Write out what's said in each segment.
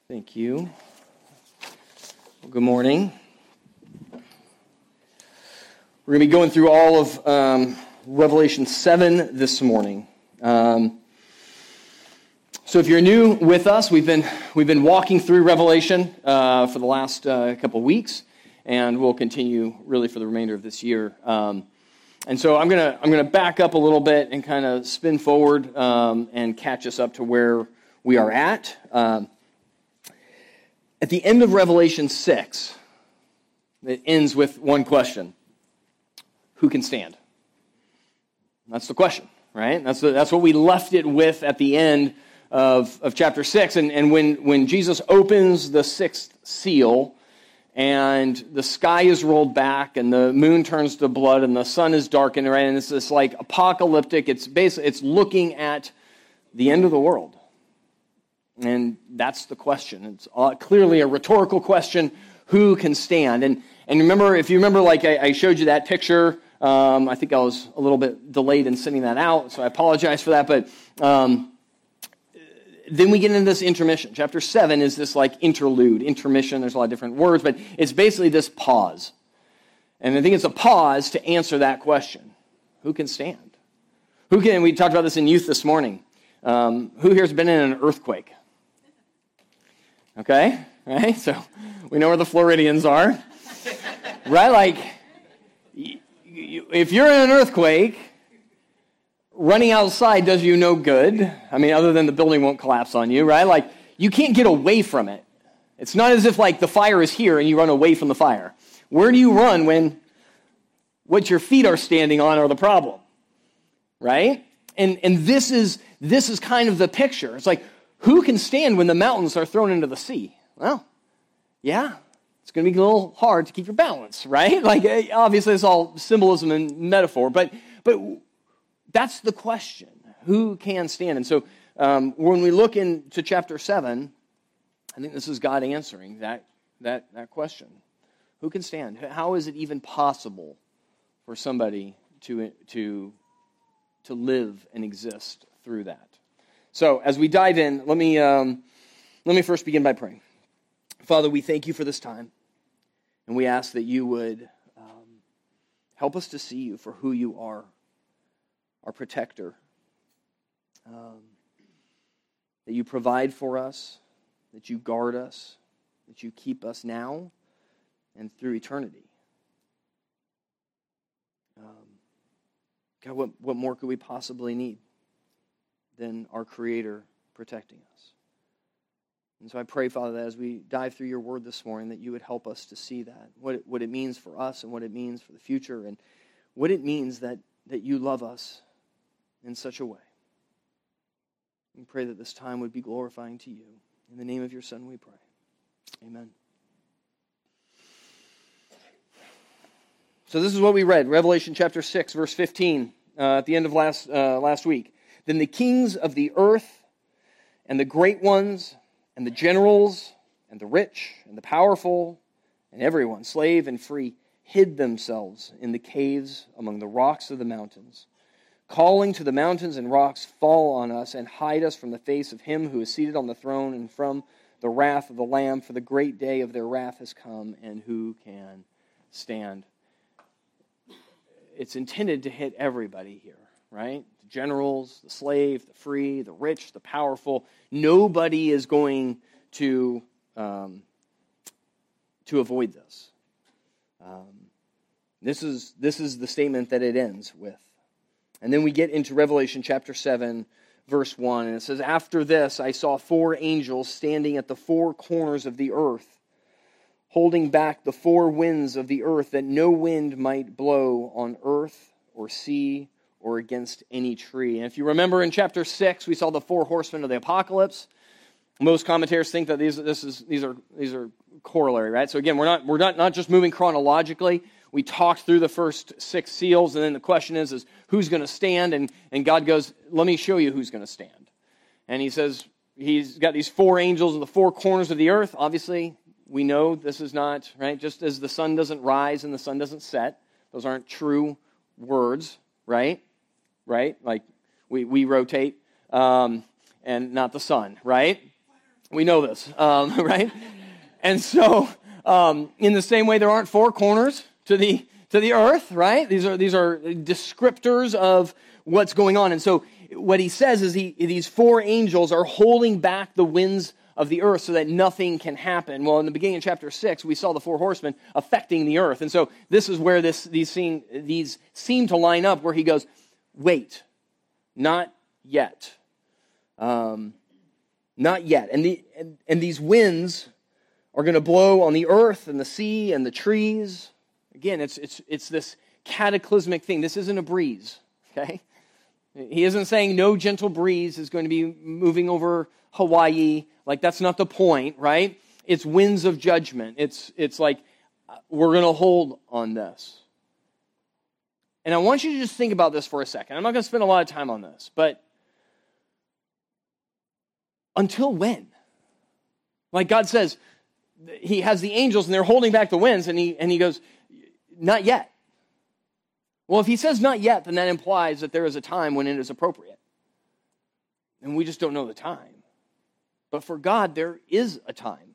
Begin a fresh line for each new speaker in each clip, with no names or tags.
Thank you. Well, good morning. We're going to be going through all of Revelation 7 this morning. So if you're new with us, we've been walking through Revelation for the last couple weeks, and we'll continue really for the remainder of this year. And so I'm gonna back up a little bit and kind of spin forward and catch us up to where we are at. At the end of Revelation 6, it ends with one question: who can stand? That's the question, right? That's what we left it with at the end of chapter 6. And when Jesus opens the sixth seal, and the sky is rolled back, and the moon turns to blood, and the sun is darkened, right? And it's this like apocalyptic. It's looking at the end of the world. And that's the question. It's clearly a rhetorical question: who can stand? And remember, if you remember, like I showed you that picture. I think I was a little bit delayed in sending that out, so I apologize for that. But then we get into this intermission. Chapter 7 is this like intermission. There's a lot of different words, but it's basically this pause. And I think it's a pause to answer that question: who can stand? Who can? We talked about this in youth this morning. Who here has been in an earthquake? Okay, right? So we know where the Floridians are, right? Like, if you're in an earthquake, running outside does you no good. I mean, other than the building won't collapse on you, right? Like, you can't get away from it. It's not as if, like, the fire is here and you run away from the fire. Where do you run when what your feet are standing on are the problem, right? And this is kind of the picture. It's like, who can stand when the mountains are thrown into the sea? Well, yeah, it's going to be a little hard to keep your balance, right? Like, obviously, it's all symbolism and metaphor, but that's the question: who can stand? And so, when we look into chapter 7, I think this is God answering that question: who can stand? How is it even possible for somebody to live and exist through that? So, as we dive in, let me first begin by praying. Father, we thank you for this time, and we ask that you would help us to see you for who you are, our protector, that you provide for us, that you guard us, that you keep us now and through eternity. God, what more could we possibly need than our Creator protecting us? And so I pray, Father, that as we dive through your word this morning, that you would help us to see that, what it means for us and what it means for the future, and what it means that you love us in such a way. We pray that this time would be glorifying to you. In the name of your Son we pray. Amen. So this is what we read, Revelation chapter 6, verse 15, at the end of last week. Then the kings of the earth and the great ones and the generals and the rich and the powerful and everyone, slave and free, hid themselves in the caves among the rocks of the mountains, calling to the mountains and rocks, fall on us and hide us from the face of him who is seated on the throne and from the wrath of the Lamb, for the great day of their wrath has come, and who can stand? It's intended to hit everybody here, right? The generals, the slave, the free, the rich, the powerful. Nobody is going to avoid this. This is the statement that it ends with. And then we get into Revelation chapter 7, verse 1, and it says, "After this I saw 4 angels standing at the 4 corners of the earth, holding back the 4 winds of the earth, that no wind might blow on earth or sea or against any tree." And if you remember in chapter 6, we saw the 4 horsemen of the apocalypse. Most commentators think that these are corollary, right? So again, we're not just moving chronologically. We talked through the first 6 seals, and then the question is who's going to stand? And God goes, let me show you who's going to stand. And he says he's got these 4 angels in the 4 corners of the earth. Obviously, we know this is not, right? Just as the sun doesn't rise and the sun doesn't set, those aren't true words, right? Right? Like we rotate, and not the sun, right? We know this, right? And so, in the same way, there aren't four corners to the earth, right? These are descriptors of what's going on. And so, what he says is these four angels are holding back the winds of the earth so that nothing can happen. Well, in the beginning of chapter 6, we saw the four horsemen affecting the earth. And so this is where these seem to line up, where he goes, wait, not yet. Not yet. And these winds are going to blow on the earth and the sea and the trees. Again, it's this cataclysmic thing. This isn't a breeze, okay? He isn't saying no gentle breeze is going to be moving over Hawaii. Like, that's not the point, right? It's winds of judgment. It's like, we're going to hold on this. And I want you to just think about this for a second. I'm not going to spend a lot of time on this, but until when? Like, God says, he has the angels and they're holding back the winds, and he goes, not yet. Well, if he says not yet, then that implies that there is a time when it is appropriate. And we just don't know the time. But for God, there is a time.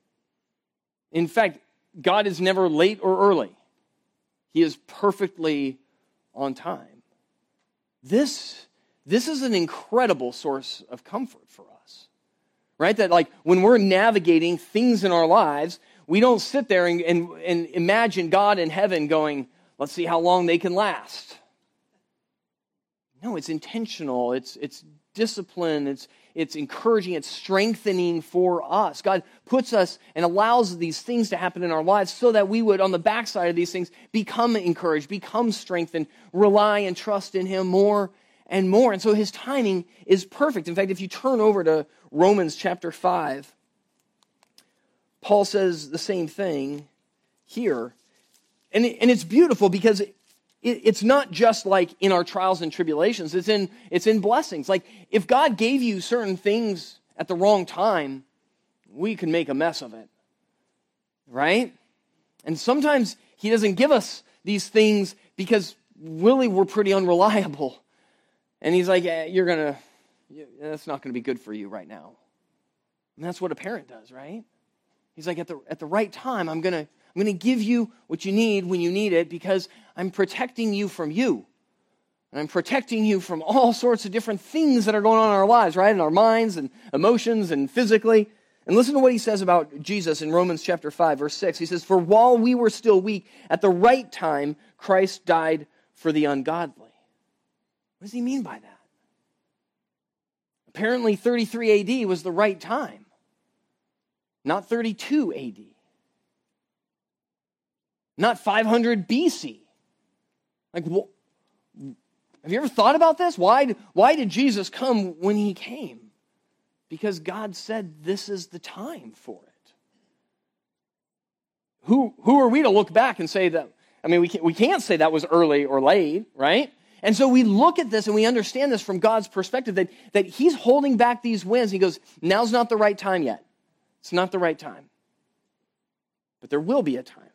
In fact, God is never late or early. He is perfectly on time. This is an incredible source of comfort for us, right? That, like, when we're navigating things in our lives, we don't sit there and imagine God in heaven going, let's see how long they can last. No, it's intentional. It's discipline. It's encouraging. It's strengthening for us. God puts us and allows these things to happen in our lives so that we would, on the backside of these things, become encouraged, become strengthened, rely and trust in Him more and more. And so His timing is perfect. In fact, if you turn over to Romans chapter 5, Paul says the same thing here. And it's beautiful because it's not just like in our trials and tribulations. It's in blessings. Like, if God gave you certain things at the wrong time, we can make a mess of it, right? And sometimes He doesn't give us these things because really we're pretty unreliable. And He's like, that's not going to be good for you right now. And that's what a parent does, right? He's like, at the right time, I'm going to give you what you need when you need it, because I'm protecting you from you. And I'm protecting you from all sorts of different things that are going on in our lives, right? In our minds and emotions and physically. And listen to what he says about Jesus in Romans chapter 5, verse 6. He says, "For while we were still weak, at the right time, Christ died for the ungodly." What does he mean by that? Apparently 33 AD was the right time, not 32 AD. Not 500 BC. Like, have you ever thought about this? Why did Jesus come when He came? Because God said this is the time for it. Who are we to look back and say that? I mean, we can't say that was early or late, right? And so we look at this and we understand this from God's perspective, that He's holding back these winds. He goes, now's not the right time yet. It's not the right time. But there will be a time.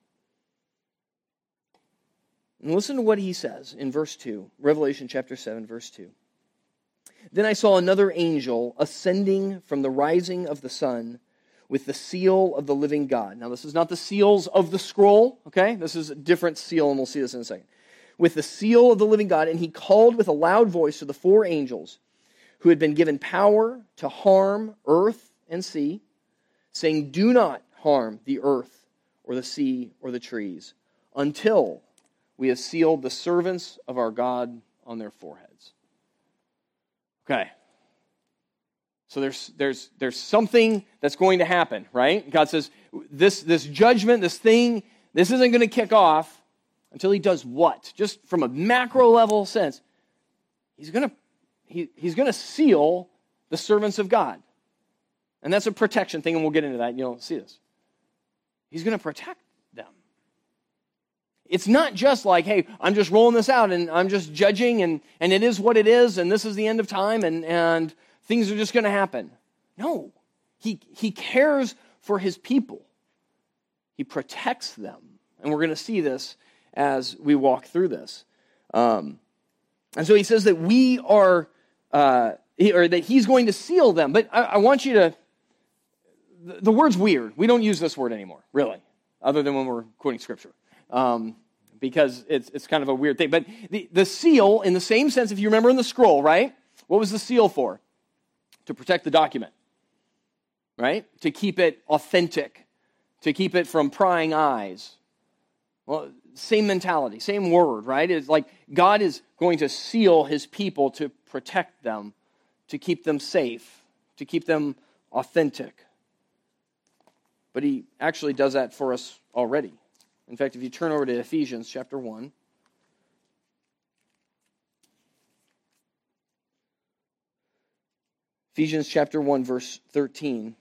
And listen to what he says in verse 2, Revelation chapter 7, verse 2. "Then I saw another angel ascending from the rising of the sun with the seal of the living God." Now, this is not the seals of the scroll, okay? This is a different seal, and we'll see this in a second. "With the seal of the living God, and he called with a loud voice to the four angels who had been given power to harm earth and sea, saying, 'Do not harm the earth or the sea or the trees until we have sealed the servants of our God on their foreheads.'" Okay. So there's something that's going to happen, right? God says, this judgment, this thing, this isn't going to kick off until He does what? Just from a macro level sense, He's going to seal the servants of God. And that's a protection thing, and we'll get into that, and you'll see this. He's going to protect them. It's not just like, hey, I'm just rolling this out and I'm just judging and it is what it is and this is the end of time and things are just going to happen. No. He cares for His people. He protects them. And we're going to see this as we walk through this. And so he says that we are, or that He's going to seal them. But I want you to the word's weird. We don't use this word anymore, really, other than when we're quoting Scripture, because it's kind of a weird thing. But the seal, in the same sense, if you remember in the scroll, right? What was the seal for? To protect the document, right? To keep it authentic, to keep it from prying eyes. Well, same mentality, same word, right? It's like God is going to seal his people to protect them, to keep them safe, to keep them authentic. But he actually does that for us already. In fact, if you turn over to Ephesians chapter 1, Ephesians chapter 1, verse 13,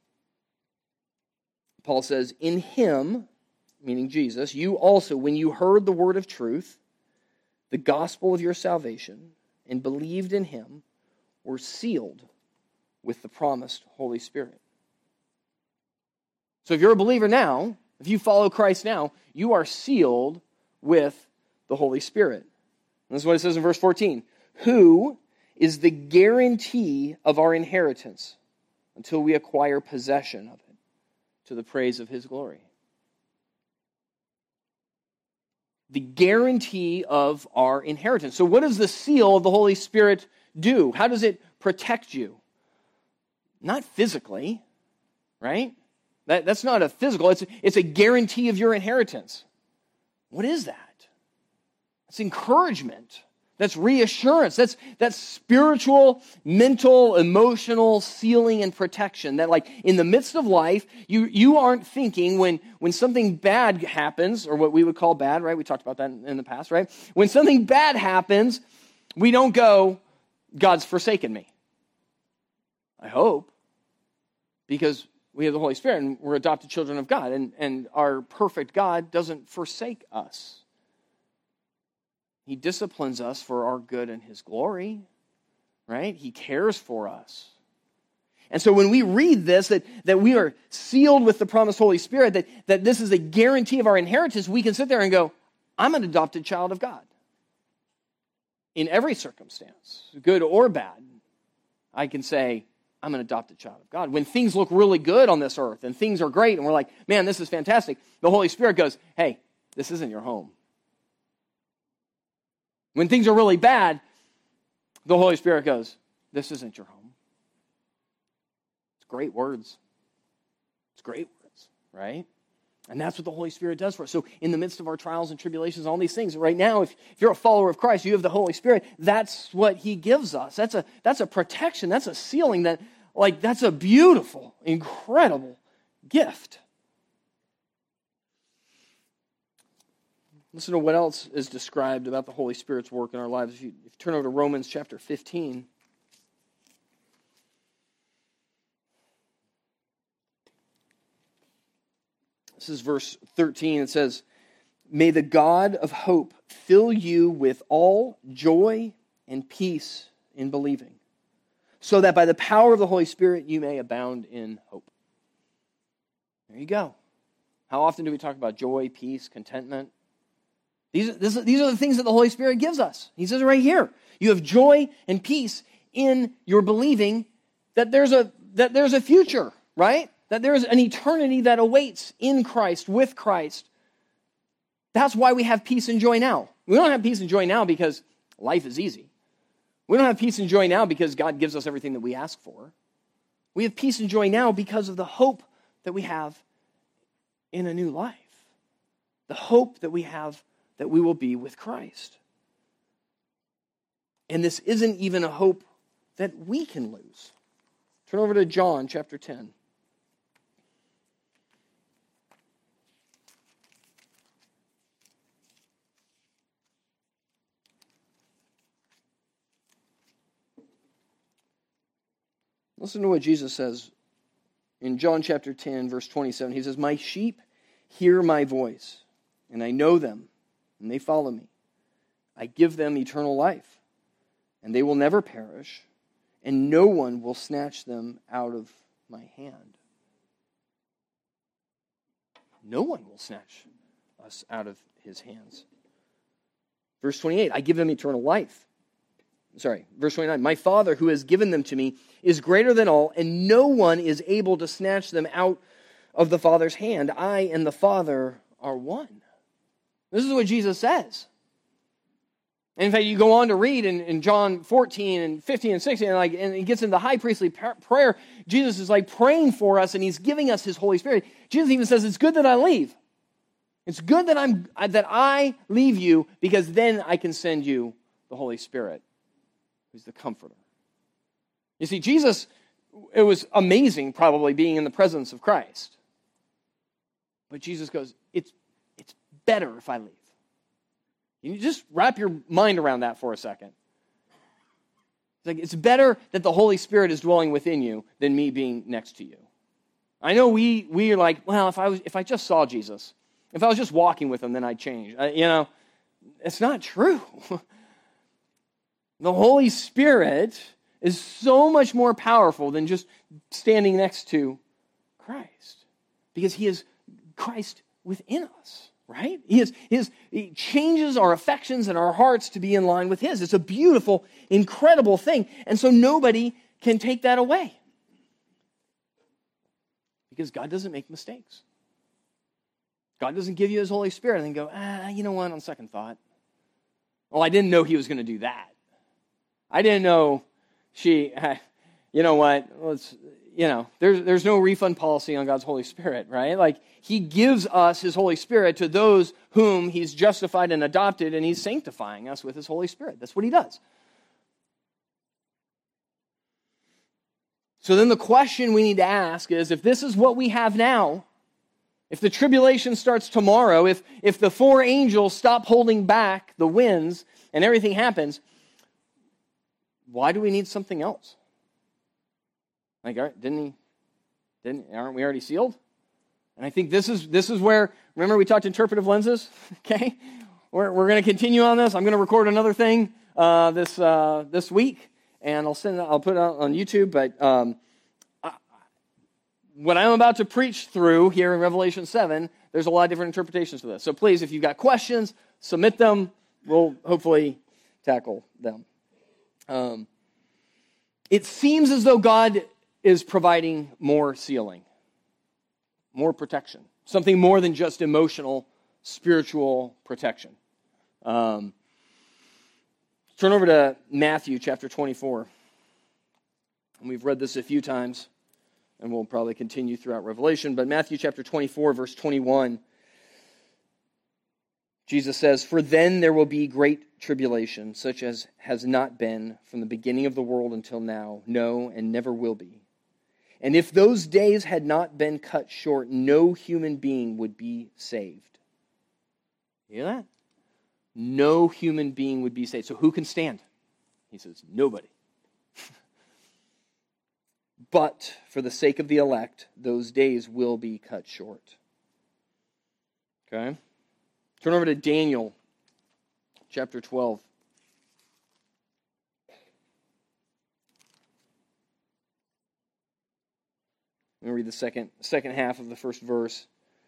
Paul says, "In him," meaning Jesus, "you also, when you heard the word of truth, the gospel of your salvation, and believed in him, were sealed with the promised Holy Spirit." So if you're a believer now, if you follow Christ now, you are sealed with the Holy Spirit. And this is what it says in verse 14. "Who is the guarantee of our inheritance until we acquire possession of it, to the praise of his glory." The guarantee of our inheritance. So what does the seal of the Holy Spirit do? How does it protect you? Not physically, right? That's not a physical, it's a guarantee of your inheritance. What is that? It's encouragement. That's reassurance. That's spiritual, mental, emotional sealing and protection. That like in the midst of life, you aren't thinking when something bad happens, or what we would call bad, right? We talked about that in the past, right? When something bad happens, we don't go, God's forsaken me. I hope. Because we have the Holy Spirit and we're adopted children of God. And our perfect God doesn't forsake us. He disciplines us for our good and his glory, right? He cares for us. And so when we read this, that we are sealed with the promised Holy Spirit, that this is a guarantee of our inheritance, we can sit there and go, I'm an adopted child of God. In every circumstance, good or bad, I can say, I'm an adopted child of God. When things look really good on this earth and things are great and we're like, man, this is fantastic, the Holy Spirit goes, hey, this isn't your home. When things are really bad, the Holy Spirit goes, this isn't your home. It's great words. It's great words, right? And that's what the Holy Spirit does for us. So in the midst of our trials and tribulations, all these things, right now, if you're a follower of Christ, you have the Holy Spirit, that's what he gives us. That's a protection. That's a sealing. That's a beautiful, incredible gift. Listen to what else is described about the Holy Spirit's work in our lives. If you turn over to Romans chapter 15. This is verse 13. It says, "May the God of hope fill you with all joy and peace in believing, so that by the power of the Holy Spirit you may abound in hope." There you go. How often do we talk about joy, peace, contentment? These are the things that the Holy Spirit gives us. He says it right here. You have joy and peace in your believing that there's a future, right? That there is an eternity that awaits in Christ, with Christ. That's why we have peace and joy now. We don't have peace and joy now because life is easy. We don't have peace and joy now because God gives us everything that we ask for. We have peace and joy now because of the hope that we have in a new life. The hope that we have that we will be with Christ. And this isn't even a hope that we can lose. Turn over to John chapter 10. Listen to what Jesus says in John chapter 10, verse 27. He says, "My sheep hear my voice, and I know them, and they follow me. I give them eternal life, and they will never perish, and no one will snatch them out of my hand." No one will snatch us out of his hands. Verse 28, "I give them eternal life, verse 29, my Father who has given them to me is greater than all, and no one is able to snatch them out of the Father's hand. I and the Father are one. This is what Jesus says. And in fact, you go on to read in John 14 and 15 and 16, and he gets into the high priestly prayer. Jesus is like praying for us, and he's giving us his Holy Spirit. Jesus even says, it's good that I leave. It's good that I leave you, because then I can send you the Holy Spirit, who's the comforter. You see, Jesus, it was amazing probably being in the presence of Christ. But Jesus goes, it's better if I leave. You just wrap your mind around that for a second. It's like, it's better that the Holy Spirit is dwelling within you than me being next to you. I know we are like, well, if I just saw Jesus, if I was just walking with him, then I'd change. It's not true. The Holy Spirit is so much more powerful than just standing next to Christ, because he is Christ within us, right? He changes our affections and our hearts to be in line with his. It's a beautiful, incredible thing, and so nobody can take that away, because God doesn't make mistakes. God doesn't give you his Holy Spirit and then go, you know what, on second thought, well, I didn't know he was going to do that. I didn't know you know what, there's no refund policy on God's Holy Spirit, right? Like, he gives us his Holy Spirit to those whom he's justified and adopted, and he's sanctifying us with his Holy Spirit. That's what he does. So then the question we need to ask is, if this is what we have now, if the tribulation starts tomorrow, if the four angels stop holding back the winds and everything happens, why do we need something else? Like, aren't we already sealed? And I think this is where, remember we talked interpretive lenses? Okay? We're going to continue on this. I'm going to record another thing this week, and I'll put it out on YouTube, but what I'm about to preach through here in Revelation 7, there's a lot of different interpretations to this. So please, if you've got questions, submit them. We'll hopefully tackle them. It seems as though God is providing more sealing, more protection, something more than just emotional, spiritual protection. Turn over to Matthew chapter 24. And we've read this a few times, and we'll probably continue throughout Revelation. But Matthew chapter 24, verse 21, Jesus says, "For then there will be great tribulation, such as has not been from the beginning of the world until now, no, and never will be. And if those days had not been cut short, no human being would be saved." You hear that? No human being would be saved. So who can stand? He says, nobody. But for the sake of the elect, those days will be cut short. Okay? Turn over to Daniel chapter 12. I'm going to read the second half of the first verse.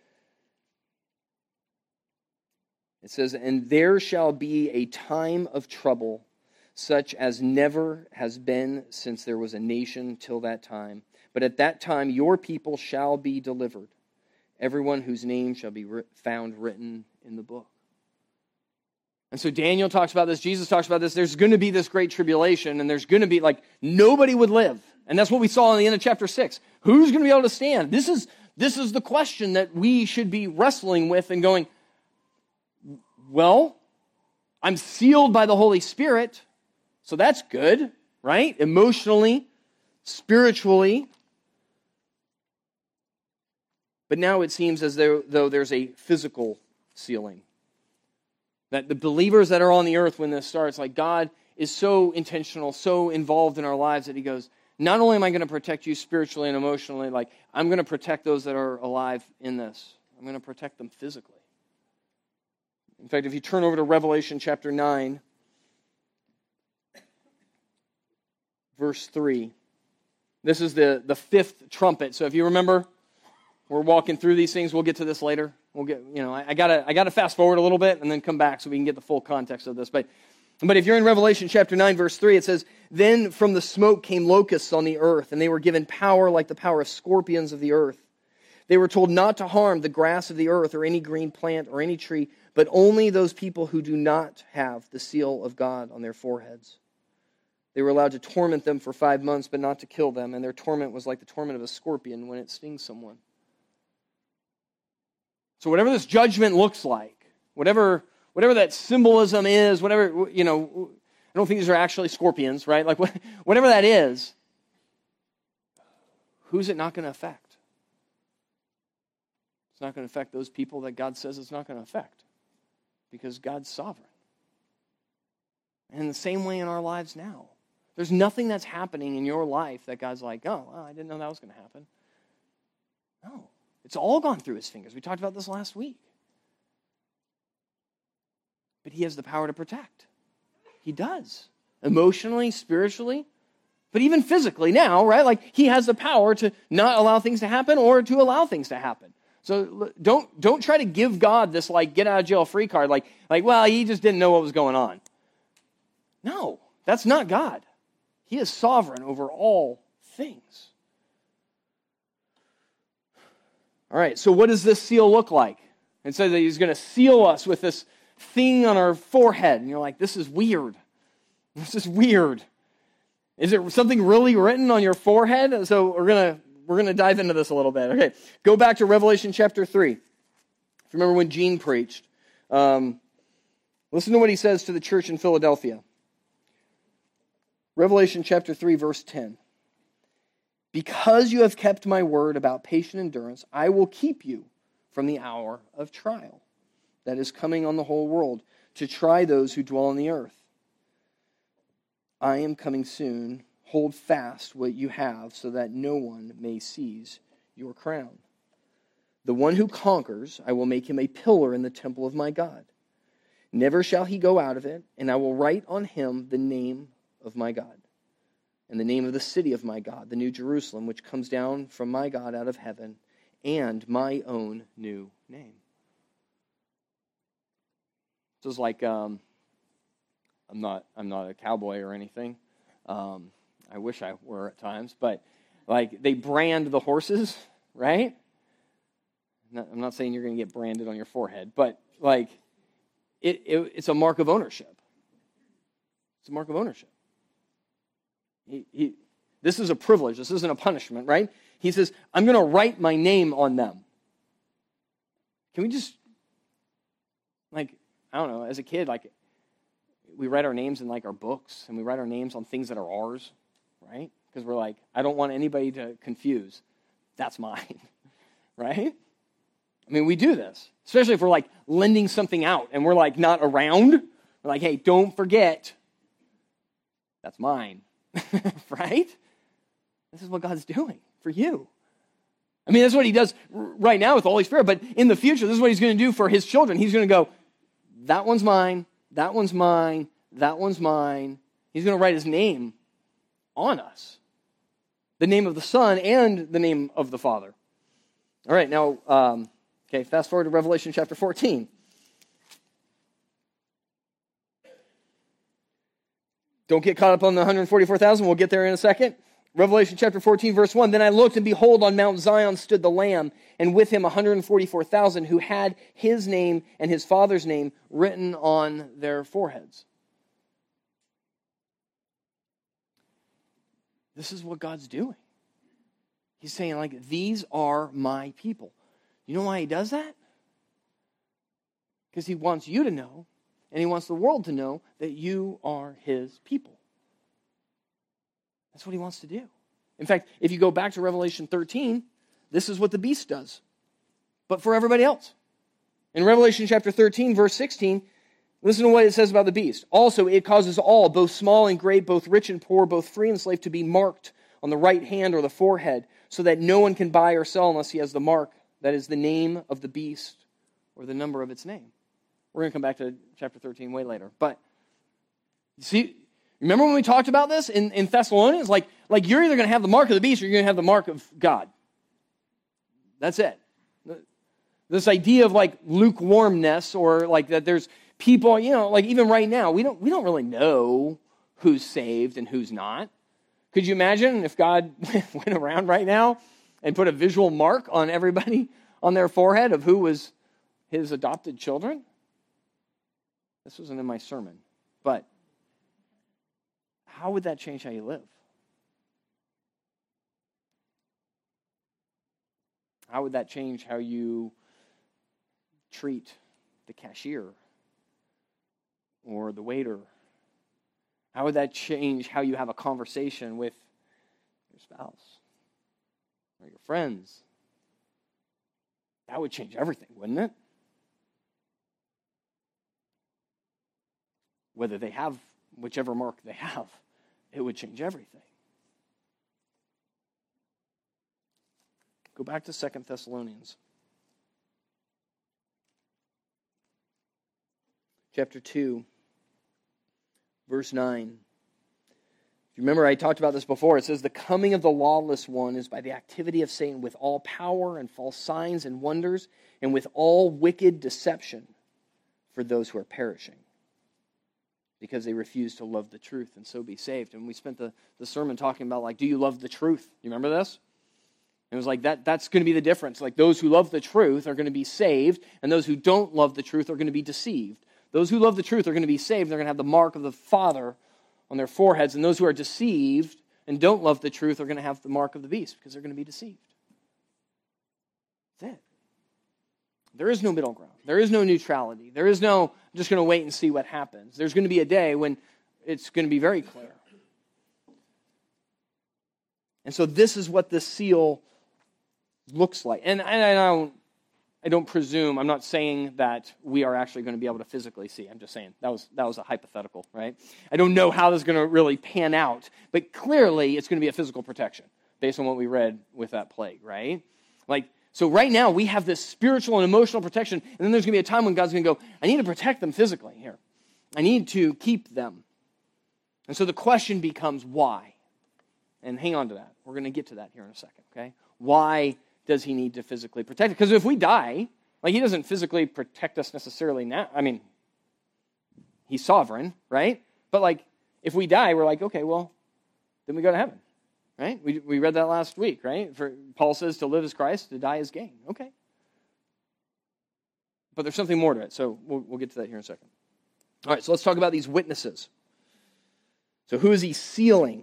It says, "And there shall be a time of trouble, such as never has been since there was a nation till that time. But at that time your people shall be delivered, everyone whose name shall be found written in the book." And so Daniel talks about this, Jesus talks about this. There's going to be this great tribulation, and there's going to be, nobody would live. And that's what we saw in the end of chapter 6. Who's going to be able to stand? This is the question that we should be wrestling with and going, well, I'm sealed by the Holy Spirit, so that's good, right? Emotionally, spiritually. But now it seems as though there's a physical sealing. That the believers that are on the earth when this starts, God is so intentional, so involved in our lives that he goes, not only am I going to protect you spiritually and emotionally, I'm going to protect those that are alive in this. I'm going to protect them physically. In fact, if you turn over to Revelation chapter 9, verse 3, this is the fifth trumpet. So if you remember, we're walking through these things. We'll get to this later. We'll get, I gotta fast forward a little bit and then come back so we can get the full context of this. But But if you're in Revelation chapter 9, verse 3, it says, "Then from the smoke came locusts on the earth, and they were given power like the power of scorpions of the earth. They were told not to harm the grass of the earth or any green plant or any tree, but only those people who do not have the seal of God on their foreheads. They were allowed to torment them for 5 months, but not to kill them, and their torment was like the torment of a scorpion when it stings someone." So whatever this judgment looks like, whatever that symbolism is, whatever, I don't think these are actually scorpions, right? Like whatever that is, who's it not going to affect? It's not going to affect those people that God says it's not going to affect, because God's sovereign. And in the same way in our lives now, there's nothing that's happening in your life that God's like, "Oh, well, I didn't know that was going to happen." No, it's all gone through his fingers. We talked about this last week. But he has the power to protect. He does. Emotionally, spiritually, but even physically now, right? Like he has the power to not allow things to happen or to allow things to happen. So don't try to give God this like get out of jail free card, like well, he just didn't know what was going on. No, that's not God. He is sovereign over all things. All right, so what does this seal look like? It says that he's going to seal us with this thing on our forehead. And you're like, this is weird. This is weird. Is it something really written on your forehead? So we're gonna dive into this a little bit. Okay, go back to Revelation chapter 3. If you remember when Gene preached, listen to what he says to the church in Philadelphia. Revelation chapter 3, verse 10. "Because you have kept my word about patient endurance, I will keep you from the hour of trial that is coming on the whole world, to try those who dwell on the earth. I am coming soon. Hold fast what you have, so that no one may seize your crown. The one who conquers, I will make him a pillar in the temple of my God. Never shall he go out of it, and I will write on him the name of my God, and the name of the city of my God, the new Jerusalem, which comes down from my God out of heaven, and my own new name." So it's like, I'm not a cowboy or anything. I wish I were at times, but like they brand the horses, right? I'm not saying you're going to get branded on your forehead, but like it's a mark of ownership. It's a mark of ownership. This is a privilege. This isn't a punishment, right? He says, "I'm going to write my name on them." Can we just, like, I don't know, as a kid, like, we write our names in, like, our books, and we write our names on things that are ours, right? Because we're like, I don't want anybody to confuse. That's mine, right? I mean, we do this, especially if we're, like, lending something out, and we're, like, not around. We're like, hey, don't forget, that's mine, right? This is what God's doing for you. I mean, that's what he does right now with the Holy Spirit, but in the future, this is what he's going to do for his children. He's going to go, that one's mine, that one's mine, that one's mine. He's going to write his name on us. The name of the Son and the name of the Father. All right, now, fast forward to Revelation chapter 14. Don't get caught up on the 144,000. We'll get there in a second. Revelation chapter 14, verse 1. "Then I looked, and behold, on Mount Zion stood the Lamb, and with him 144,000 who had his name and his Father's name written on their foreheads." This is what God's doing. He's saying, like, these are my people. You know why he does that? Because he wants you to know, and he wants the world to know, that you are his people. That's what he wants to do. In fact, if you go back to Revelation 13, this is what the beast does, but for everybody else. In Revelation chapter 13, verse 16, listen to what it says about the beast. "Also, it causes all, both small and great, both rich and poor, both free and slave, to be marked on the right hand or the forehead, so that no one can buy or sell unless he has the mark, that is the name of the beast or the number of its name." We're going to come back to chapter 13 way later. But, see, remember when we talked about this in Thessalonians? Like you're either going to have the mark of the beast or you're going to have the mark of God. That's it. This idea of like lukewarmness, or like that there's people, like even right now, we don't really know who's saved and who's not. Could you imagine if God went around right now and put a visual mark on everybody on their forehead of who was his adopted children? This wasn't in my sermon, but how would that change how you live? How would that change how you treat the cashier or the waiter? How would that change how you have a conversation with your spouse or your friends? That would change everything, wouldn't it? Whether they have whichever mark they have, it would change everything. Go back to 2 Thessalonians. Chapter 2, verse 9. If you remember, I talked about this before. It says, the coming of the lawless one is by the activity of Satan with all power and false signs and wonders and with all wicked deception for those who are perishing, because they refuse to love the truth and so be saved. And we spent the sermon talking about, like, do you love the truth? You remember this? And it was like that's going to be the difference. Like, those who love the truth are going to be saved, and those who don't love the truth are going to be deceived. Those who love the truth are going to be saved. They're going to have the mark of the Father on their foreheads. And those who are deceived and don't love the truth are going to have the mark of the beast because they're going to be deceived. That's it. There is no middle ground. There is no neutrality. There is no, I'm just going to wait and see what happens. There's going to be a day when it's going to be very clear. And so this is what this seal looks like. And I don't presume, I'm not saying that we are actually going to be able to physically see. I'm just saying that was a hypothetical, right? I don't know how this is going to really pan out, but clearly it's going to be a physical protection based on what we read with that plague, right? So right now we have this spiritual and emotional protection, and then there's going to be a time when God's going to go, I need to protect them physically here. I need to keep them. And so the question becomes why? And hang on to that. We're going to get to that here in a second, okay? Why does he need to physically protect it? Because if we die, he doesn't physically protect us necessarily now. I mean, he's sovereign, right? But if we die, we're like, okay, well, then we go to heaven, right? We read that last week, right? Paul says to live is Christ, to die is gain. Okay. But there's something more to it, so we'll get to that here in a second. All right, so let's talk about these witnesses. So who is he sealing?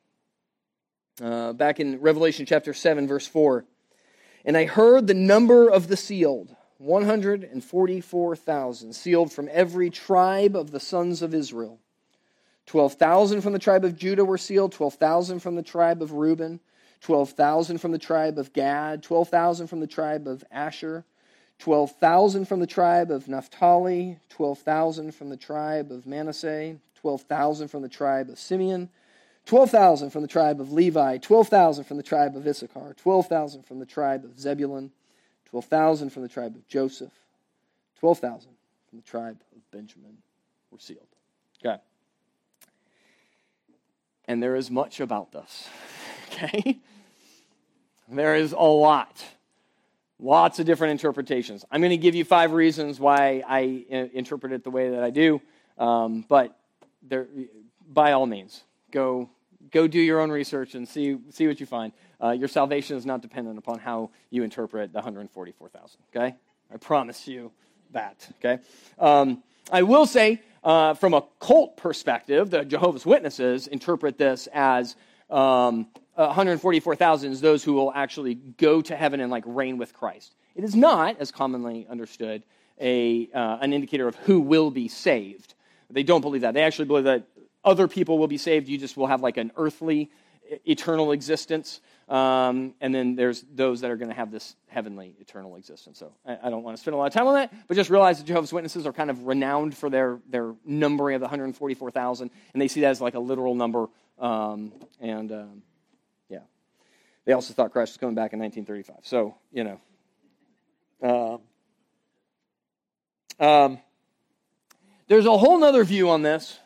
Back in Revelation chapter 7, verse 4, and I heard the number of the sealed, 144,000, sealed from every tribe of the sons of Israel. 12,000 from the tribe of Judah were sealed, 12,000 from the tribe of Reuben, 12,000 from the tribe of Gad, 12,000 from the tribe of Asher, 12,000 from the tribe of Naphtali, 12,000 from the tribe of Manasseh, 12,000 from the tribe of Simeon, 12,000 from the tribe of Levi, 12,000 from the tribe of Issachar, 12,000 from the tribe of Zebulun, 12,000 from the tribe of Joseph, 12,000 from the tribe of Benjamin were sealed. Okay. And there is much about this. Okay? There is a lot. Lots of different interpretations. I'm going to give you 5 reasons why I interpret it the way that I do. But there, by all means, go do your own research and see what you find. Your salvation is not dependent upon how you interpret the 144,000. Okay, I promise you that. Okay, I will say from a cult perspective, the Jehovah's Witnesses interpret this as 144,000 is those who will actually go to heaven and reign with Christ. It is not, as commonly understood, an indicator of who will be saved. They don't believe that. They actually believe that other people will be saved. You just will have an earthly, eternal existence. And then there's those that are going to have this heavenly, eternal existence. So I don't want to spend a lot of time on that, but just realize that Jehovah's Witnesses are kind of renowned for their numbering of the 144,000, and they see that as a literal number. Yeah. They also thought Christ was coming back in 1935. So, there's a whole other view on this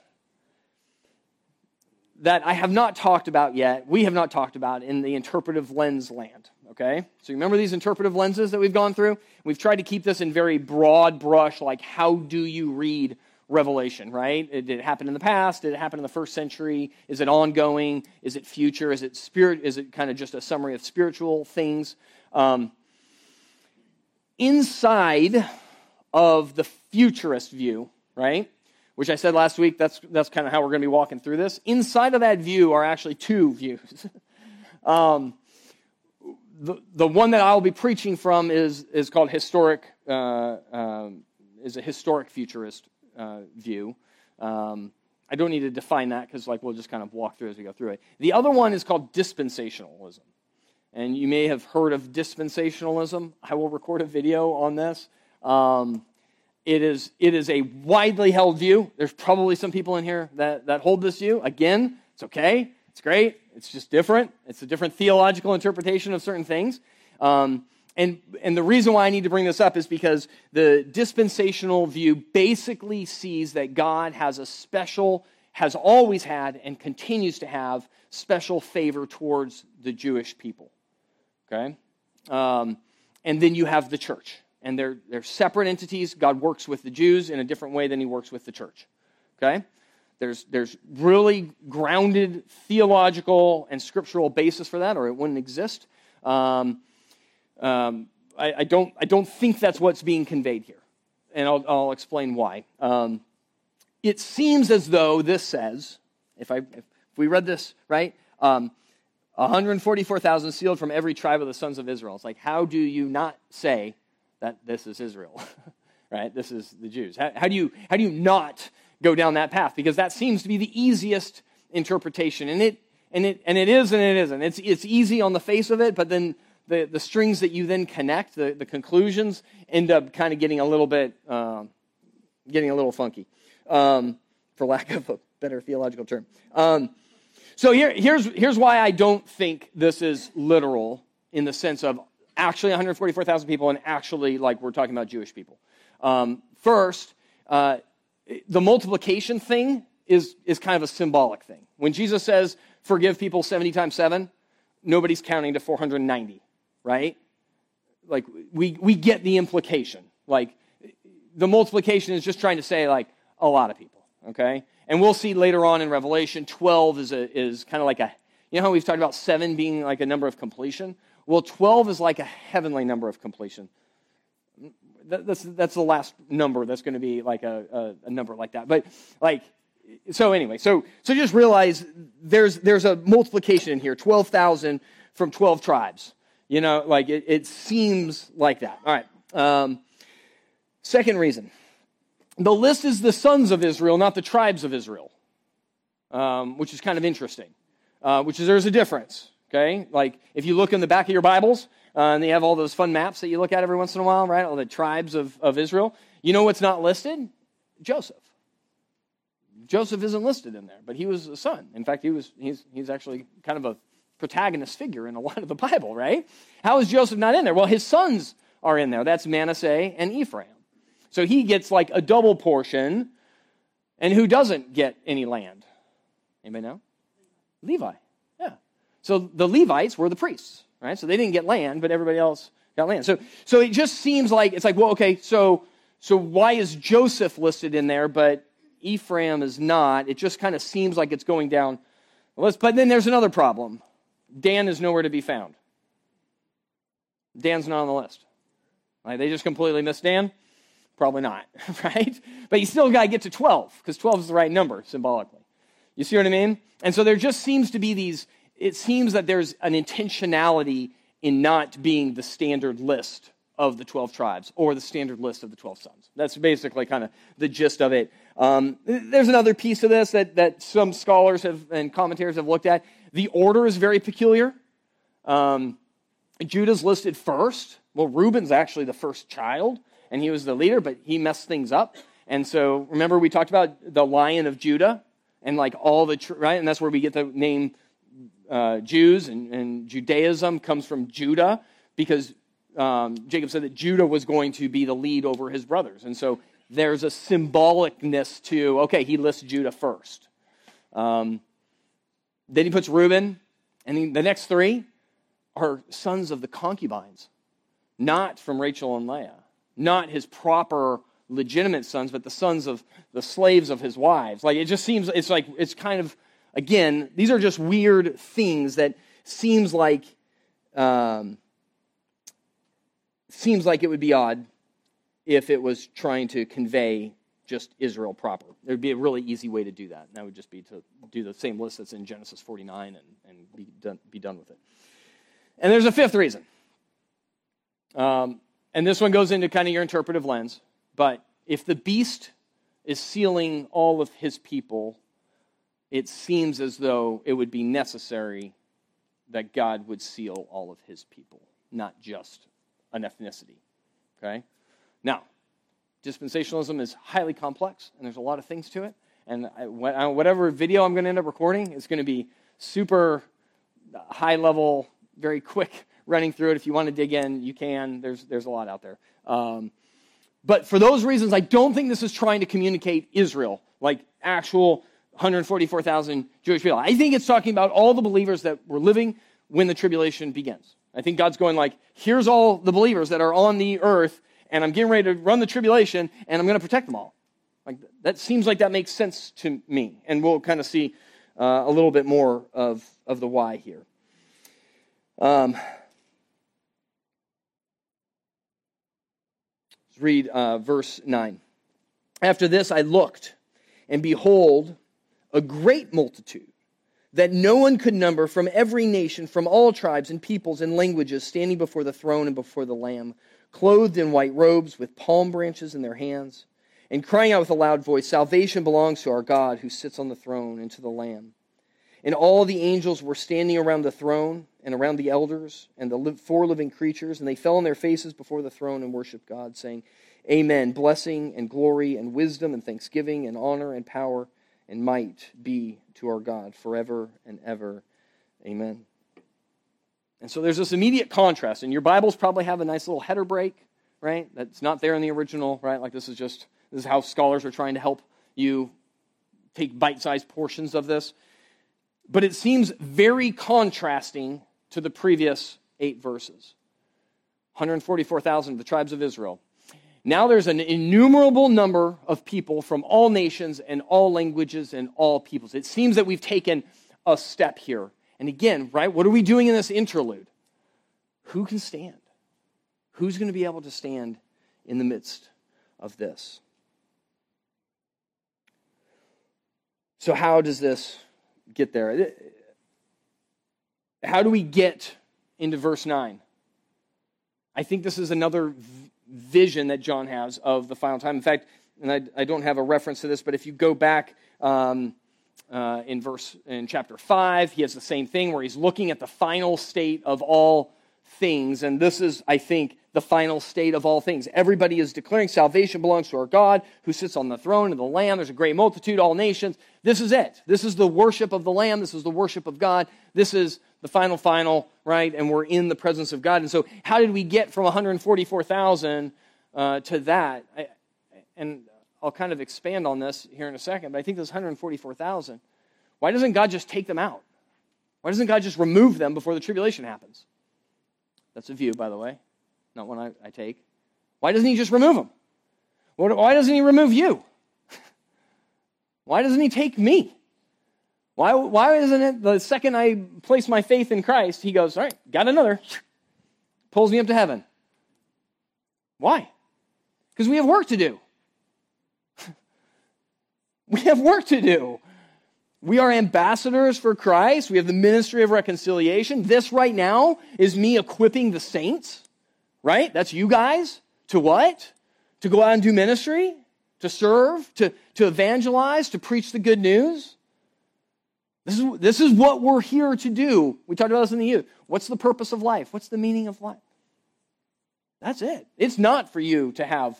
that I have not talked about yet, we have not talked about in the interpretive lens land. okay? So you remember these interpretive lenses that we've gone through? We've tried to keep this in very broad brush, like how do you read Revelation, right? Did it happen in the past? Did it happen in the first century? Is it ongoing? Is it future? Is it spirit? Is it kind of just a summary of spiritual things? Inside of the futurist view, right, which I said last week, that's kind of how we're going to be walking through this. Inside of that view are actually two views. The one that I'll be preaching from is called historic, is a historic futurist view. I don't need to define that because we'll just kind of walk through as we go through it. The other one is called dispensationalism. And you may have heard of dispensationalism. I will record a video on this. It is a widely held view. There's probably some people in here that hold this view. Again, it's okay. It's great. It's just different. It's a different theological interpretation of certain things. And the reason why I need to bring this up is because the dispensational view basically sees that God has always had and continues to have special favor towards the Jewish people. Okay? And then you have the church. And they're separate entities. God works with the Jews in a different way than he works with the church. Okay? There's really grounded theological and scriptural basis for that, or it wouldn't exist. I don't think that's what's being conveyed here. And I'll explain why. It seems as though this says, if we read this, right? 144,000 sealed from every tribe of the sons of Israel. It's like, how do you not say that this is Israel, right? This is the Jews. How do you not go down that path? Because that seems to be the easiest interpretation, and it is and it isn't. It's easy on the face of it, but then the strings that you then connect, the conclusions, end up kind of getting a little bit funky, for lack of a better theological term. So here's why I don't think this is literal in the sense of actually 144,000 people and actually we're talking about Jewish people. First, the multiplication thing is kind of a symbolic thing. When Jesus says, forgive people 70 times 7, nobody's counting to 490, right? We get the implication. The multiplication is just trying to say, a lot of people, okay? And we'll see later on in Revelation, 12 is kind of you know how we've talked about 7 being a number of completion? Well, 12 is like a heavenly number of completion. That's the last number that's going to be a number like that. But so anyway, so just realize there's a multiplication in here, 12,000 from 12 tribes. You know, it seems like that. All right. Second reason. The list is the sons of Israel, not the tribes of Israel, which is kind of interesting, there's a difference, okay? If you look in the back of your Bibles, and they have all those fun maps that you look at every once in a while, right? All the tribes of Israel. You know what's not listed? Joseph. Joseph isn't listed in there, but he was a son. In fact, he's actually kind of a protagonist figure in a lot of the Bible, right? How is Joseph not in there? Well, his sons are in there. That's Manasseh and Ephraim. So he gets a double portion, and who doesn't get any land? Anybody know? Levi, yeah. So the Levites were the priests, right? So they didn't get land, but everybody else got land. So it just seems well, okay, so why is Joseph listed in there, but Ephraim is not? It just kind of seems like it's going down the list. But then there's another problem. Dan is nowhere to be found. Dan's not on the list. They just completely missed Dan? Probably not, right? But you still got to get to 12, because 12 is the right number, symbolically. You see what I mean? And so there just seems to be it seems that there's an intentionality in not being the standard list of the 12 tribes, or the standard list of the 12 sons. That's basically kind of the gist of it. There's another piece of this that some scholars and commentators have looked at. The order is very peculiar. Judah's listed first. Well, Reuben's actually the first child, and he was the leader, but he messed things up. And so, remember we talked about the Lion of Judah, and all the, right? And that's where we get the name Jews, and Judaism comes from Judah, because Jacob said that Judah was going to be the lead over his brothers. And so, there's a symbolicness to, okay, he lists Judah first. Then he puts Reuben, and the next three are sons of the concubines, not from Rachel and Leah, not his proper legitimate sons, but the sons of the slaves of his wives. Like, it just seems, it's kind of, again, these are just weird things that seems like it would be odd if it was trying to convey just Israel proper. There would be a really easy way to do that, and that would just be to do the same list that's in Genesis 49 and be done with it. And there's a fifth reason. And this one goes into kind of your interpretive lens. But if the beast is sealing all of his people, it seems as though it would be necessary that God would seal all of his people, not just an ethnicity. Okay? Now, dispensationalism is highly complex, and there's a lot of things to it. And whatever video I'm going to end up recording is going to be super high level, very quick running through it. If you want to dig in, you can. There's a lot out there. But for those reasons, I don't think this is trying to communicate Israel, like actual 144,000 Jewish people. I think it's talking about all the believers that were living when the tribulation begins. I think God's going like, here's all the believers that are on the earth, and I'm getting ready to run the tribulation, and I'm going to protect them all. Like, that seems like that makes sense to me. And we'll kind of see a little bit more of the why here. Let's read verse 9. After this I looked, and behold, a great multitude that no one could number, from every nation, from all tribes and peoples and languages, standing before the throne and before the Lamb, clothed in white robes, with palm branches in their hands, and crying out with a loud voice, "Salvation belongs to our God who sits on the throne and to the Lamb." And all the angels were standing around the throne and around the elders and the four living creatures, and they fell on their faces before the throne and worshiped God, saying, "Amen, blessing and glory and wisdom and thanksgiving and honor and power and might be to our God forever and ever. Amen." And so there's this immediate contrast, and your Bibles probably have a nice little header break, right? That's not there in the original, right? Like, this is how scholars are trying to help you take bite-sized portions of this. But it seems very contrasting to the previous 8 verses. 144,000 of the tribes of Israel. Now there's an innumerable number of people from all nations and all languages and all peoples. It seems that we've taken a step here. And again, right, what are we doing in this interlude? Who can stand? Who's going to be able to stand in the midst of this? So how does this get there? How do we get into verse 9? I think this is another vision that John has of the final time. In fact, and I don't have a reference to this, but if you go back in chapter 5, he has the same thing where he's looking at the final state of all things. And this is, I think, the final state of all things. Everybody is declaring salvation belongs to our God who sits on the throne and the Lamb. There's a great multitude, all nations. This is it. This is the worship of the Lamb. This is the worship of God. This is the final, right? And we're in the presence of God. And so how did we get from 144,000 to that? And I'll kind of expand on this here in a second, but I think this 144,000, why doesn't God just take them out? Why doesn't God just remove them before the tribulation happens? That's a view, by the way, not one I take. Why doesn't he just remove them? Why doesn't he remove you? Why doesn't he take me? Why isn't it the second I place my faith in Christ, he goes, all right, got another, pulls me up to heaven. Why? Because we have work to do. We have work to do. We are ambassadors for Christ. We have the ministry of reconciliation. This right now is me equipping the saints, right? That's you guys. To what? To go out and do ministry? To serve? To evangelize? To preach the good news? This is what we're here to do. We talked about this in the youth. What's the purpose of life? What's the meaning of life? That's it. It's not for you to have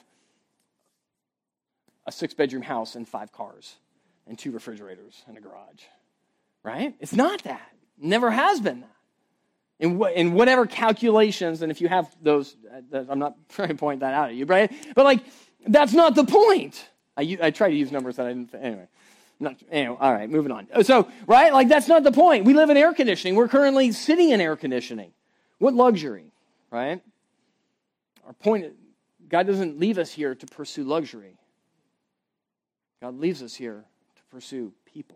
a 6-bedroom house and 5 cars and 2 refrigerators and a garage, right? It's not that. Never has been that. In whatever calculations, and if you have those, I'm not trying to point that out at you, right? But like, that's not the point. I try to use numbers that I didn't, anyway. All right, moving on. So, right, like that's not the point. We live in air conditioning. We're currently sitting in air conditioning. What luxury, right? Our point is, God doesn't leave us here to pursue luxury. God leaves us here to pursue people.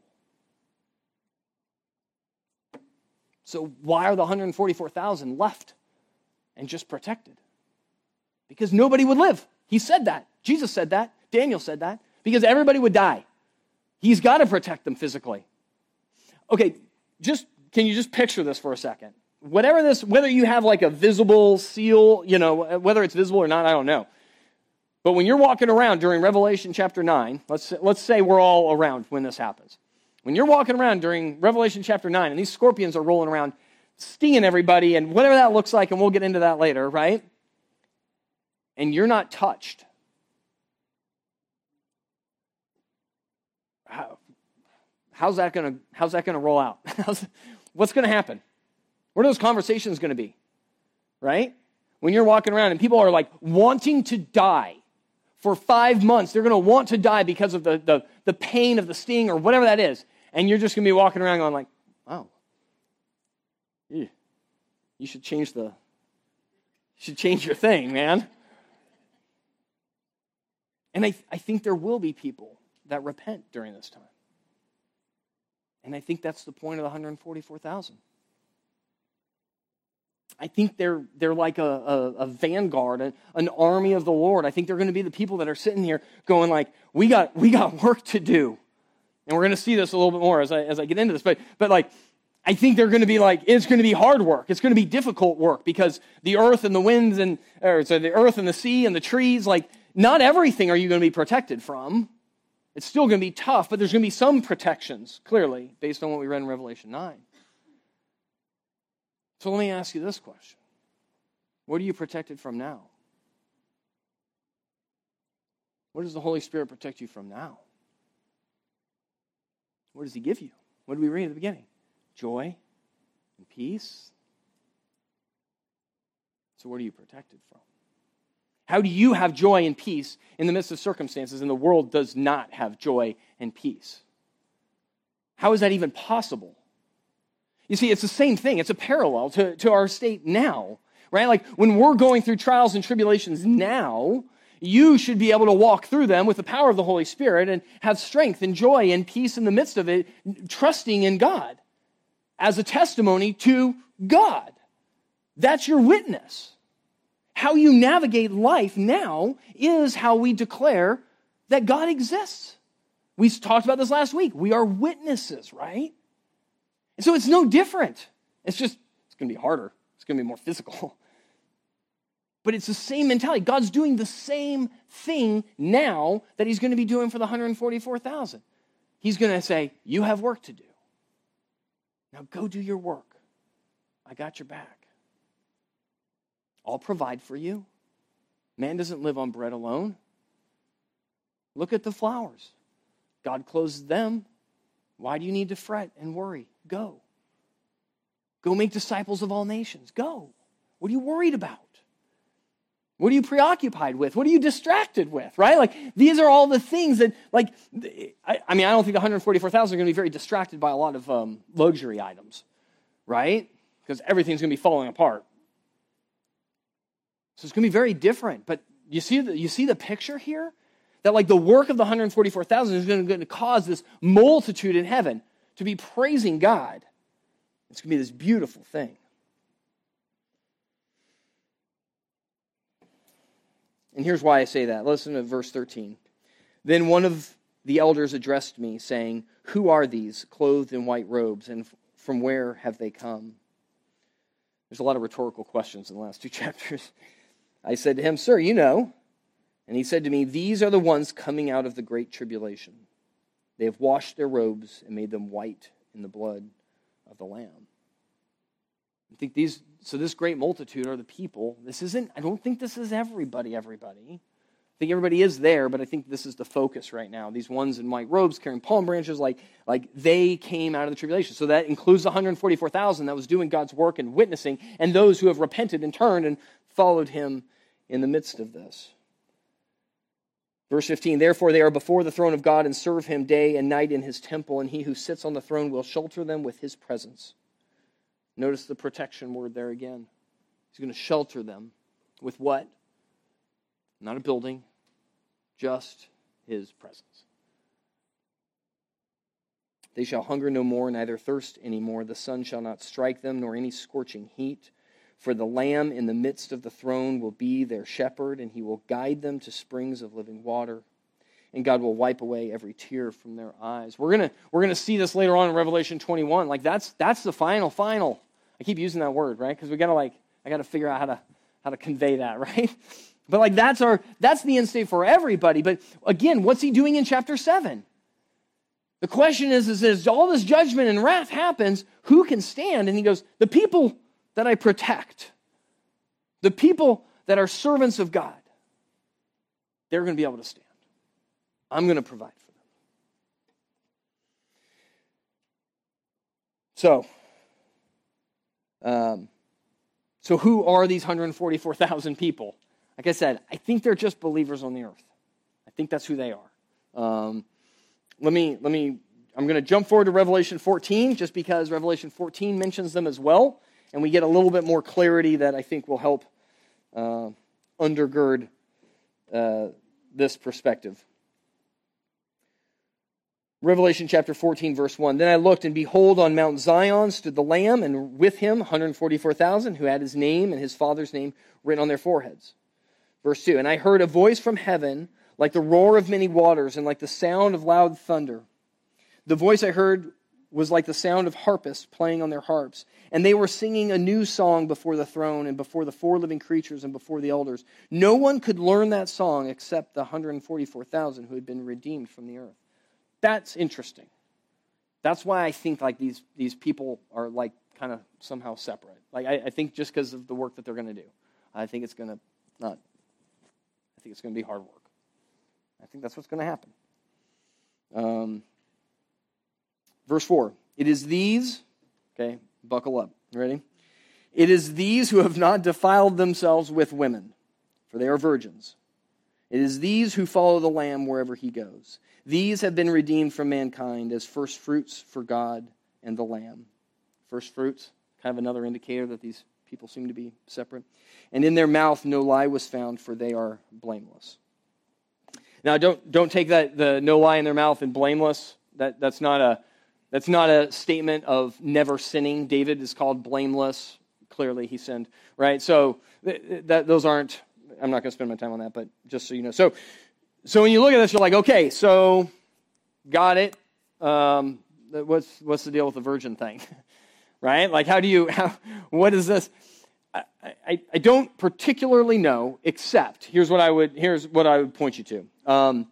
So why are the 144,000 left and just protected? Because nobody would live. He said that. Jesus said that. Daniel said that. Because everybody would die. He's got to protect them physically. Okay, can you just picture this for a second? Whether you have like a visible seal, whether it's visible or not, I don't know. But when you're walking around during Revelation chapter 9, let's say we're all around when this happens. When you're walking around during Revelation chapter 9, and these scorpions are rolling around, stinging everybody, and whatever that looks like, and we'll get into that later, right? And you're not touched. How's that going to roll out? What's going to happen? What are those conversations going to be? Right? When you're walking around and people are like wanting to die for 5 months, they're going to want to die because of the pain of the sting or whatever that is. And you're just going to be walking around going like, oh, you should change your thing, man. And I think there will be people that repent during this time. And I think that's the point of the 144,000. I think they're like a vanguard, an army of the Lord. I think they're going to be the people that are sitting here going like, we got work to do. And we're going to see this a little bit more as I get into this. But like, I think they're going to be like, it's going to be hard work. It's going to be difficult work because the earth and the winds the earth and the sea and the trees, like not everything are you going to be protected from. It's still going to be tough, but there's going to be some protections, clearly, based on what we read in Revelation 9. So let me ask you this question. What are you protected from now? What does the Holy Spirit protect you from now? What does He give you? What did we read at the beginning? Joy and peace. So what are you protected from? How do you have joy and peace in the midst of circumstances and the world does not have joy and peace? How is that even possible? You see, it's the same thing. It's a parallel to our state now, right? Like when we're going through trials and tribulations now, you should be able to walk through them with the power of the Holy Spirit and have strength and joy and peace in the midst of it, trusting in God as a testimony to God. That's your witness. How you navigate life now is how we declare that God exists. We talked about this last week. We are witnesses, right? And so it's no different. It's going to be harder. It's going to be more physical. But it's the same mentality. God's doing the same thing now that He's going to be doing for the 144,000. He's going to say, you have work to do. Now go do your work. I got your back. I'll provide for you. Man doesn't live on bread alone. Look at the flowers. God clothes them. Why do you need to fret and worry? Go. Go make disciples of all nations. Go. What are you worried about? What are you preoccupied with? What are you distracted with, right? Like, these are all the things that, like, I don't think the 144,000 are going to be very distracted by a lot of luxury items, right? Because everything's going to be falling apart. So it's going to be very different. But you see the picture here? That like the work of the 144,000 is going to cause this multitude in heaven to be praising God. It's going to be this beautiful thing. And here's why I say that. Listen to verse 13. Then one of the elders addressed me, saying, "Who are these clothed in white robes, and from where have they come?" There's a lot of rhetorical questions in the last two chapters. I said to him, "Sir, you know." And he said to me, "These are the ones coming out of the great tribulation. They have washed their robes and made them white in the blood of the Lamb." I think this great multitude are the people. I don't think this is everybody. I think everybody is there, but I think this is the focus right now. These ones in white robes carrying palm branches, like they came out of the tribulation. So that includes the 144,000 that was doing God's work and witnessing, and those who have repented and turned and followed Him in the midst of this. Verse 15, "Therefore they are before the throne of God and serve Him day and night in His temple, and He who sits on the throne will shelter them with His presence." Notice the protection word there again. He's going to shelter them with what? Not a building, just his presence. They shall hunger no more, neither thirst any more. The sun shall not strike them, nor any scorching heat. For the Lamb in the midst of the throne will be their shepherd, and he will guide them to springs of living water. And God will wipe away every tear from their eyes. We're gonna see this later on in Revelation 21. Like that's the final. I keep using that word, right? Because I gotta figure out how to convey that, right? But like that's the end state for everybody. But again, what's he doing in chapter 7? The question is as all this judgment and wrath happens, who can stand? And he goes, the people that I protect, the people that are servants of God, they're going to be able to stand. I'm going to provide for them. So who are these 144,000 people? Like I said, I think they're just believers on the earth. I think that's who they are. I'm going to jump forward to Revelation 14 just because Revelation 14 mentions them as well, and we get a little bit more clarity that I think will help undergird this perspective. Revelation chapter 14, verse 1. Then I looked, and behold, on Mount Zion stood the Lamb, and with him 144,000 who had his name and his Father's name written on their foreheads. Verse 2. And I heard a voice from heaven like the roar of many waters and like the sound of loud thunder. The voice I heard was like the sound of harpists playing on their harps. And they were singing a new song before the throne and before the four living creatures and before the elders. No one could learn that song except the 144,000 who had been redeemed from the earth. That's interesting. That's why I think like these people are like kind of somehow separate. Like I think just because of the work that they're going to do. I think it's going to be hard work. I think that's what's going to happen. Verse 4. It is these, okay, buckle up. Ready? It is these who have not defiled themselves with women, for they are virgins. It is these who follow the Lamb wherever he goes. These have been redeemed from mankind as first fruits for God and the Lamb. First fruits, kind of another indicator that these people seem to be separate. And in their mouth no lie was found, for they are blameless. Now, don't take that the no lie in their mouth and blameless. That's not a statement of never sinning. David is called blameless. Clearly, he sinned, right? So those aren't. I'm not going to spend my time on that, but just so you know. So when you look at this, you're like, okay, so got it. What's the deal with the virgin thing, right? Like, what is this? I don't particularly know, except here's what I would point you to.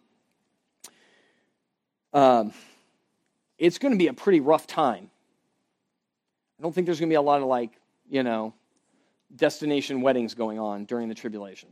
It's going to be a pretty rough time. I don't think there's going to be a lot of destination weddings going on during the tribulation.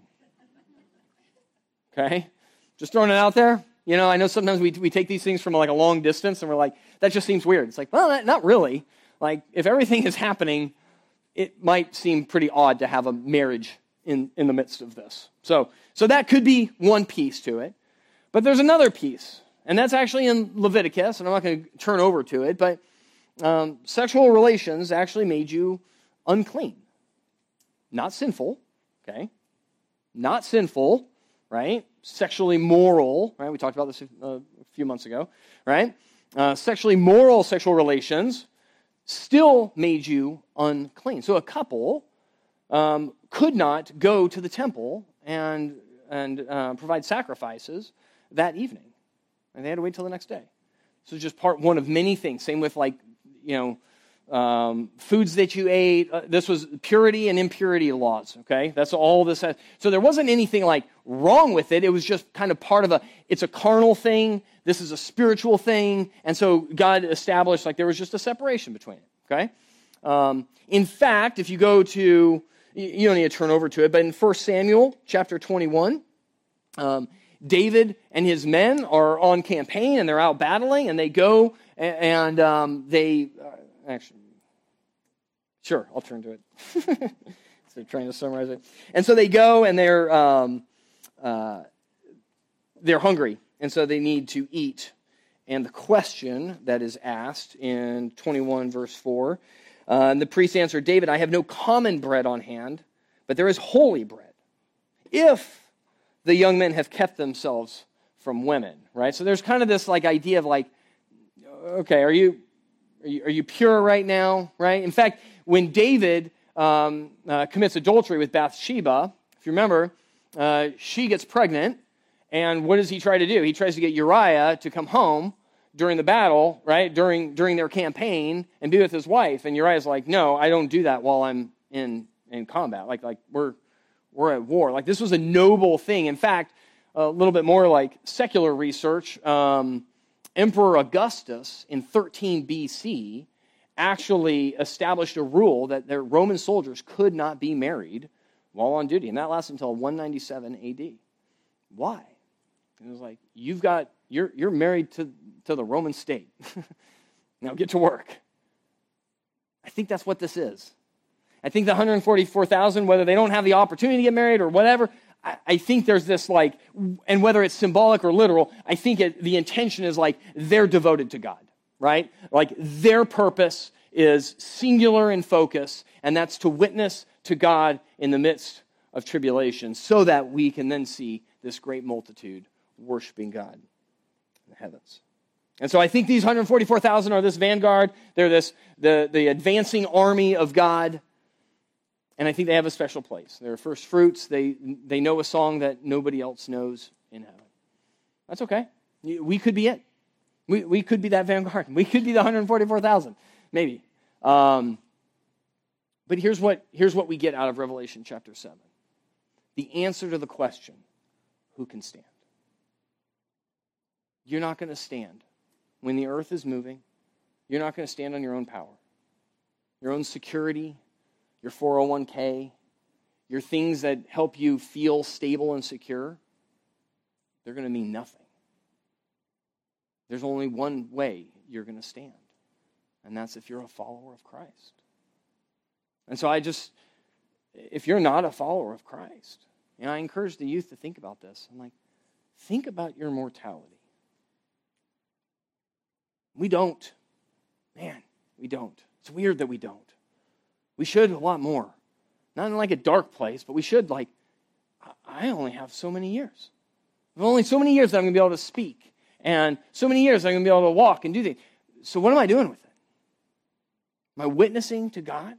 Okay? Just throwing it out there. I know sometimes we take these things from like a long distance and we're like, that just seems weird. It's like, well, not really. Like, if everything is happening, it might seem pretty odd to have a marriage in the midst of this. So that could be one piece to it. But there's another piece, and that's actually in Leviticus, and I'm not going to turn over to it, but sexual relations actually made you unclean. Not sinful, okay? Not sinful, right? Sexually moral, right? We talked about this a few months ago, right? Sexually moral sexual relations still made you unclean. So a couple could not go to the temple and provide sacrifices that evening. And they had to wait till the next day. So it's just part one of many things. Same with foods that you ate. This was purity and impurity laws, okay? That's all this has. So there wasn't anything like wrong with it. It was just kind of part of it's a carnal thing. This is a spiritual thing. And so God established there was just a separation between it, okay? In fact, if you go to, you don't need to turn over to it, but in 1 Samuel chapter 21, David and his men are on campaign and they're out battling and they go and actually, sure, I'll turn to it. So trying to summarize it. And so they go and they're hungry, and so they need to eat. And the question that is asked in 21 verse 4, the priest answered, David, I have no common bread on hand, but there is holy bread if the young men have kept themselves from women, right? So there's kind of this like idea of like, okay, are you pure right now, right? In fact, when David commits adultery with Bathsheba, if you remember, she gets pregnant, and what does he try to do? He tries to get Uriah to come home during the battle, right? During their campaign and be with his wife, and Uriah's like, no, I don't do that while I'm in combat. Like we're at war. Like this was a noble thing. In fact, a little bit more like secular research. Emperor Augustus in 13 BC actually established a rule that their Roman soldiers could not be married while on duty, and that lasted until 197 AD. Why? It was like, you're married to the Roman state. Now get to work. I think that's what this is. I think the 144,000, whether they don't have the opportunity to get married or whatever, I think there's this like, and whether it's symbolic or literal, I think the intention is like they're devoted to God, right? Like their purpose is singular in focus, and that's to witness to God in the midst of tribulation so that we can then see this great multitude worshiping God in the heavens. And so I think these 144,000 are this vanguard. They're the advancing army of God. And I think they have a special place. They're first fruits. They know a song that nobody else knows in heaven. That's okay. We could be it. We could be that vanguard. We could be the 144,000, maybe. But here's what we get out of Revelation chapter 7. The answer to the question, who can stand? You're not going to stand. When the earth is moving, you're not going to stand on your own power, your own security, your 401k, your things that help you feel stable and secure. They're going to mean nothing. There's only one way you're going to stand, and that's if you're a follower of Christ. And so if you're not a follower of Christ, I encourage the youth to think about this. I'm like, think about your mortality. We don't. Man, we don't. It's weird that we don't. We should a lot more. Not in like a dark place, but we should like, I only have so many years. There's only so many years that I'm going to be able to speak. And so many years I'm going to be able to walk and do things. So what am I doing with it? Am I witnessing to God?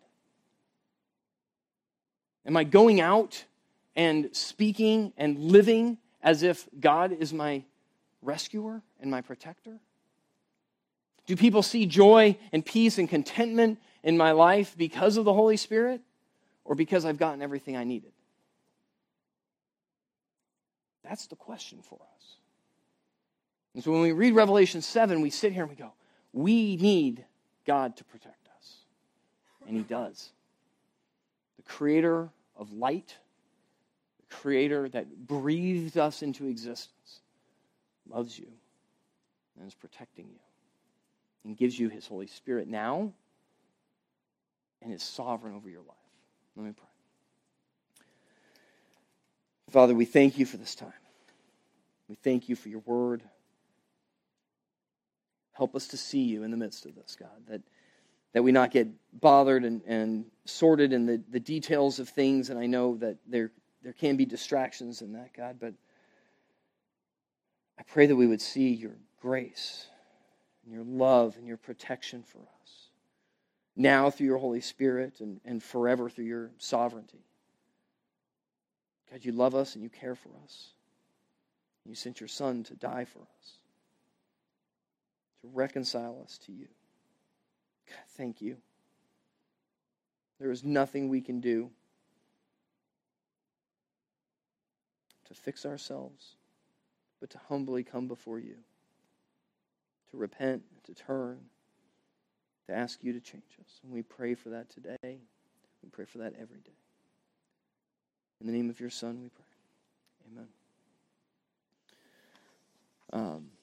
Am I going out and speaking and living as if God is my rescuer and my protector? Do people see joy and peace and contentment in my life because of the Holy Spirit or because I've gotten everything I needed? That's the question for us. And so when we read Revelation 7, we sit here and we go, we need God to protect us. And He does. The creator of light, the creator that breathed us into existence, loves you and is protecting you and gives you His Holy Spirit now and is sovereign over your life. Let me pray. Father, we thank you for this time. We thank you for your word. Help us to see you in the midst of this, God, that we not get bothered and sorted in the details of things, and I know that there can be distractions in that, God, but I pray that we would see your grace and your love and your protection for us, now through your Holy Spirit and forever through your sovereignty. God, you love us and you care for us. You sent your Son to die for us, to reconcile us to you. God, thank you. There is nothing we can do to fix ourselves, but to humbly come before you, to repent, to turn, to ask you to change us. And we pray for that today. We pray for that every day. In the name of your Son, we pray. Amen.